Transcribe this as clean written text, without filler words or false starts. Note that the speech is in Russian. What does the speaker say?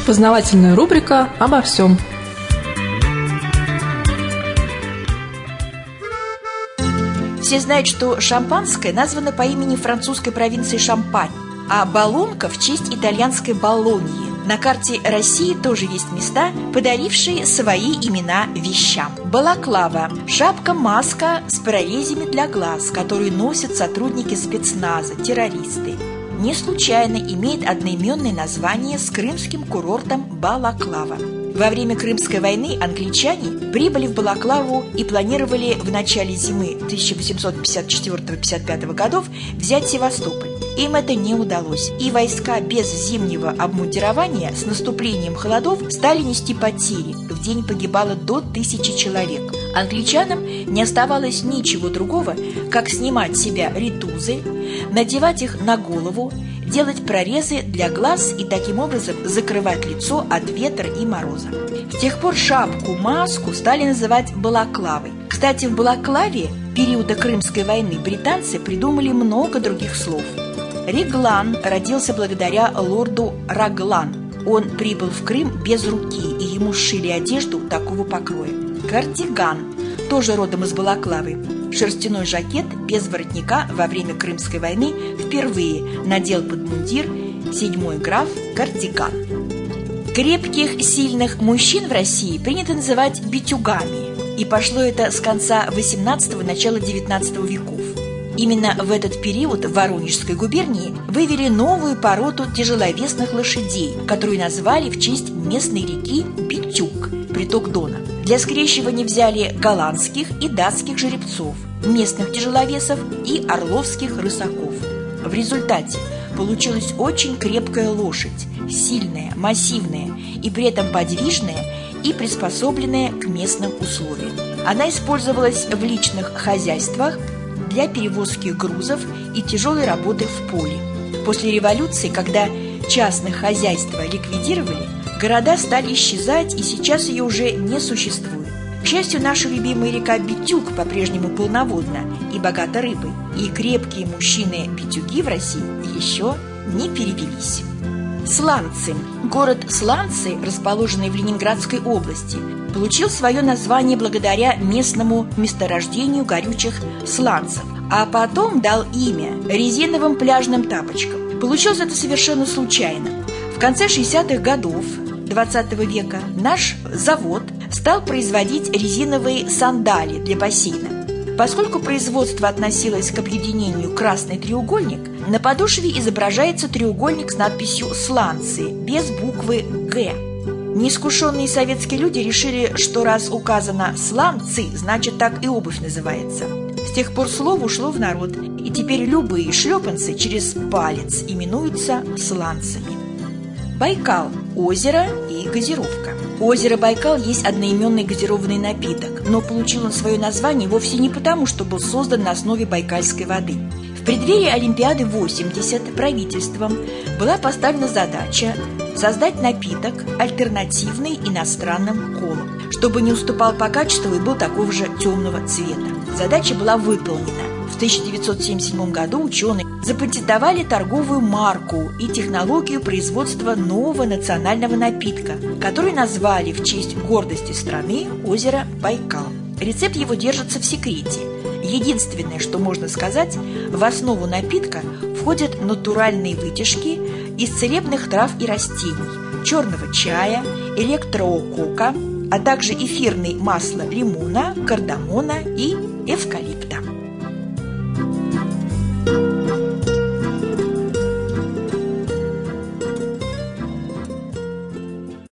Познавательная рубрика обо всем. Все знают, что шампанское названо по имени французской провинции Шампань, а баллонка в честь итальянской Болоньи. На карте России тоже есть места, подарившие свои имена вещам. Балаклава – шапка-маска с прорезями для глаз, которую носят сотрудники спецназа, террористы. Не случайно имеет одноименное название с крымским курортом Балаклава. Во время Крымской войны англичане прибыли в Балаклаву и планировали в начале зимы 1854-55 годов взять Севастополь. Им это не удалось, и войска без зимнего обмундирования с наступлением холодов стали нести потери. В день погибало до 1000 человек. Англичанам не оставалось ничего другого, как снимать с себя ритузы, надевать их на голову, делать прорезы для глаз и таким образом закрывать лицо от ветра и мороза. С тех пор шапку-маску стали называть балаклавой. Кстати, в Балаклаве периода Крымской войны британцы придумали много других слов. Реглан родился благодаря лорду Раглан. Он прибыл в Крым без руки, и ему сшили одежду такого покроя. Кардиган, тоже родом из Балаклавы. Шерстяной жакет без воротника во время Крымской войны впервые надел под мундир 7-й граф Кардиган. Крепких, сильных мужчин в России принято называть битюгами, и пошло это с конца XVIII – начала XIX веков. Именно в этот период в Воронежской губернии вывели новую породу тяжеловесных лошадей, которую назвали в честь местной реки Битюг, приток Дона. Для скрещивания взяли голландских и датских жеребцов, местных тяжеловесов и орловских рысаков. В результате получилась очень крепкая лошадь, сильная, массивная и при этом подвижная и приспособленная к местным условиям. Она использовалась в личных хозяйствах для перевозки грузов и тяжелой работы в поле. После революции, когда частных хозяйства ликвидировали, города стали исчезать, и сейчас ее уже не существует. К счастью, наша любимая река Битюг по-прежнему полноводна и богата рыбой, и крепкие мужчины-битюги в России еще не перевелись. Сланцы. Город Сланцы, расположенный в Ленинградской области, получил свое название благодаря местному месторождению горючих сланцев, а потом дал имя резиновым пляжным тапочкам. Получилось это совершенно случайно. В конце 60-х годов XX века наш завод стал производить резиновые сандали для бассейна. Поскольку производство относилось к объединению «Красный треугольник», на подошве изображается треугольник с надписью «Сланцы» без буквы «Г». Неискушенные советские люди решили, что раз указано «сланцы», значит так и обувь называется. С тех пор слово ушло в народ, и теперь любые шлепанцы через палец именуются сланцами. Байкал – озеро и газировка. У озера Байкал есть одноименный газированный напиток, но получил он свое название вовсе не потому, что был создан на основе байкальской воды. В преддверии Олимпиады 80 правительством была поставлена задача создать напиток, альтернативный иностранным колам, чтобы не уступал по качеству и был такого же темного цвета. Задача была выполнена. В 1977 году ученые запатентовали торговую марку и технологию производства нового национального напитка, который назвали в честь гордости страны озеро Байкал. Рецепт его держится в секрете. Единственное, что можно сказать, в основу напитка входят натуральные вытяжки из целебных трав и растений, черного чая, электроокока, а также эфирное масло лимона, кардамона и эвкалипта.